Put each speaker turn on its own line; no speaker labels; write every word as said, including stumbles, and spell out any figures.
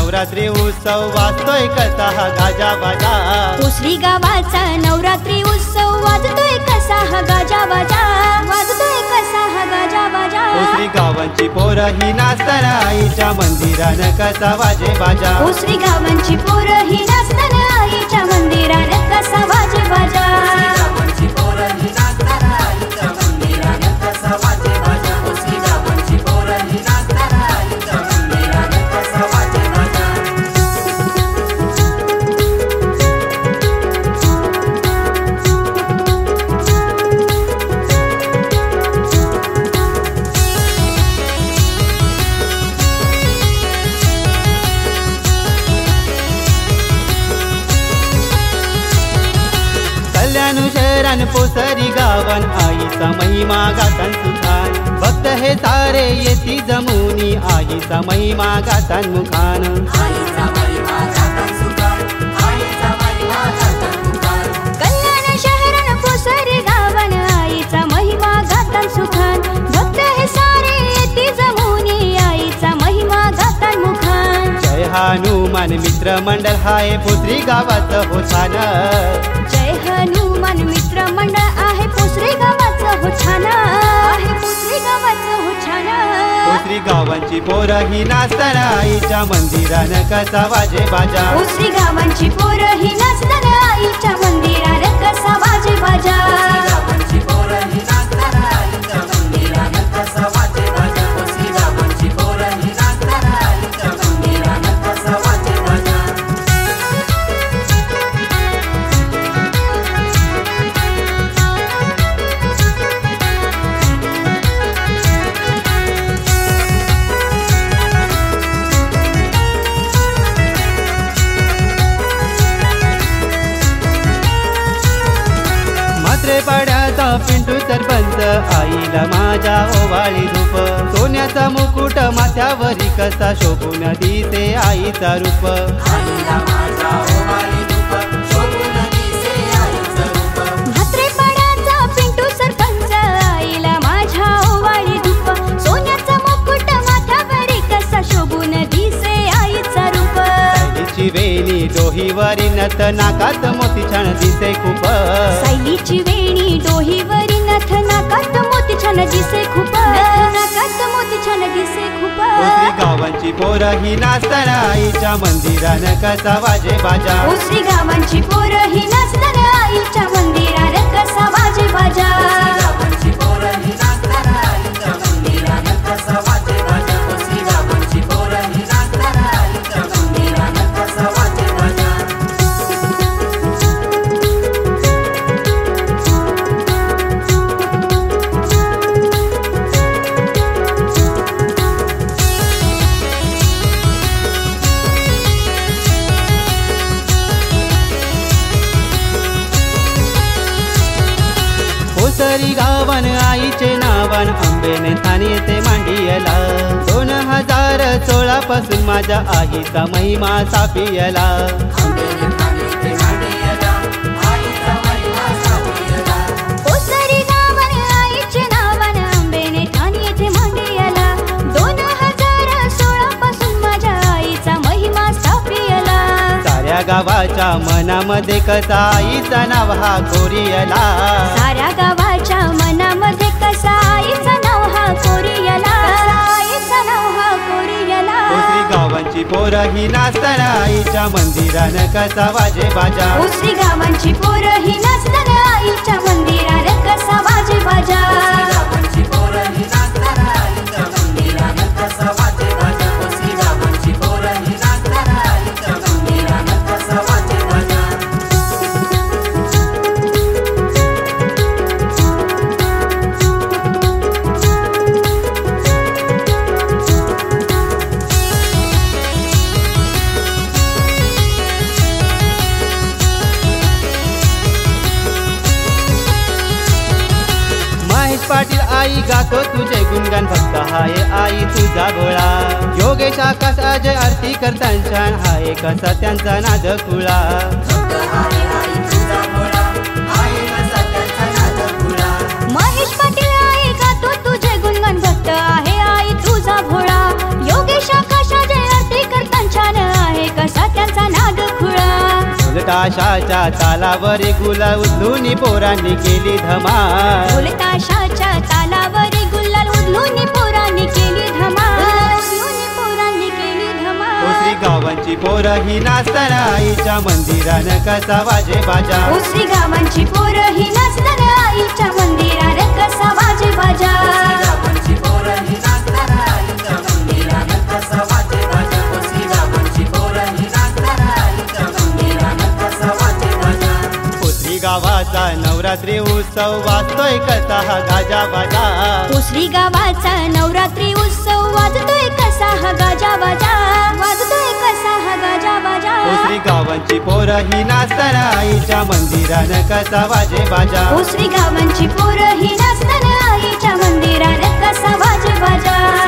नवरात्री उत्सव वाजतोय कसा हा गाजा बाजा.
भोसरी गावाचा नवरात्री उत्सव वाजतोय कसा हा गाजा बाजा. वाजतोय कसा हा गाजा बाजा.
भोसरी गावांची पोरं ही नाचताना आईच्या मंदिरान कसा वाजे बाजा.
भोसरी गावांची पोरं ही नाचताना आईच्या मंदिरान कसा वाजे बाजा.
शहरान पोसरी गावन आईचा महिमा गातान सुखान. भक्त हे सारे येती जमुनी आईचा महिमा गातान मुखान.
कल्याण शहरान पोसरी गावन आईचा महिमा गातान सुखान. भक्त हे सारे येती जमुनी आईचा महिमा गातान मुखान.
जय हनुमान मित्र मंडळ हाय भोसरी गावाचं होतान.
जय हनुमान मित्र मंडळ आहे भोसरी गावाचं हो छान. आहे भोसरी गावाचं हो छान.
भोसरी गावांची पोरं ही नाचताना आईच्या मंदिरान कसा वाजे बाजा.
भोसरी गावांची पोरं ही नाचताना आईच्या मंदिरात कसा वाजे बाजा.
पाड्याचा पिंटू सरपंच आईला माझ्या ओवाळी धूप. सोन्याचा मुकुट माथ्यावरी कसा शोभून दिसे आईचा रूप.
म्हात्रे पाड्याचा पिंटू सरपंच आईला माझ्या ओवाळी धूप. सोन्याचा मुकुट माथ्यावरी कसा शोभून दिसे आईचा रूप.
सायलीची वेणी डोहीवरी नथ नाकात मोती छान दिसे खूप.
सायलीची वेणी डोहीवरी नथ नाकात मोती छान दिसे खूप. नाकात मोती छान दिसे खूप.
भोसरी गावांची पोरं ही नाचताना आईच्या मंदिरान कसा वाजे बाजा.
भोसरी गावांची पोरं ही नाचताना आईच्या मंदिरात कसा वाजे बाजा.
भोसरी गावन आईचे नावन आंबेने थानी येते मांडियला. दोन हजार सोळा पासून माझ्या आईचा महिमा सापियला.
भोसरी गावन आईचे नावन आंबेने थानी येते मांडियला. दोन हजार सोळा पासून माझ्या आईचा महिमा सापियला.
साऱ्या गावाच्या मनामध्ये कसा आईचा नाव हा कोरियला.
साऱ्या गावाच्या मनामध्ये कसा आईचा नाव हा कोरियला. आईचा नाव हा कोरियला.
भोसरी गावांची पोरं ही नाचताना आईच्या मंदिरान कसा वाजे बाजा.
भोसरी गावांची पोरं ही नाचताना आईच्या मंदिरात कसा वाजे बाजा.
पाटील आई गातो तुझे गुणगान भक्त हाय आई तुझा भोळा. योगेश आकाश अजय आरती करतान छान हाय कसा त्यांचा नाद खुळा.
महेश पाटील आई गातो तुझे गुणगान भक्त आहे आई तुझा भोळा. योगेश आकाश अजय आरती करतान छान
ढोलताशाच्या तालावर गुलाल उधळून पोरांनी केली धमाल.
ढोलताशाच्या तालावर गुलाल उधळून पोरांनी केली धमाल. उधळून पोरांनी केली धमाल.
दुसरी गावांची पोरं ही नाचताना आईच्या मंदिरानं कसा वाजे बाजा.
दुसरी गावांची पोरं ही नाचताना आईच्या मंदिरात कसा वाजे बाजा.
गावाचा नवरात्री उत्सव वाजतोय कसा हा गाजा बाजा.
दुसरी गावाचा नवरात्री उत्सव वाजतोय कसा हा गाजा बाजा. वाजतोय कसा हा गाजा बाजा.
दुसरी गावांची पोरं ही नाचताना आईच्या मंदिरानं कसा वाजे बाजा.
दुसरी गावांची पोरं ही नाचताना आईच्या मंदिरात कसा वाजे बाजा.